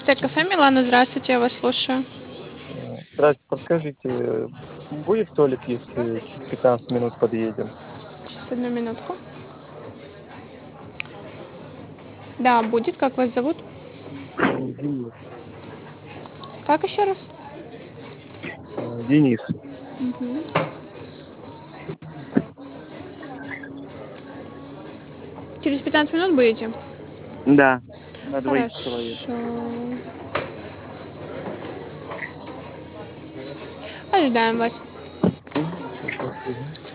Кафе Милана, здравствуйте, я вас слушаю. Здрасте, подскажите, будет столик, если через 15 минут подъедем? Сейчас, одну минутку. Да, будет. Как вас зовут? Денис. Как еще раз? Денис. Через 15 минут будете? Да, на двоих человек. Хорошо. Ожидаем вас. Спасибо.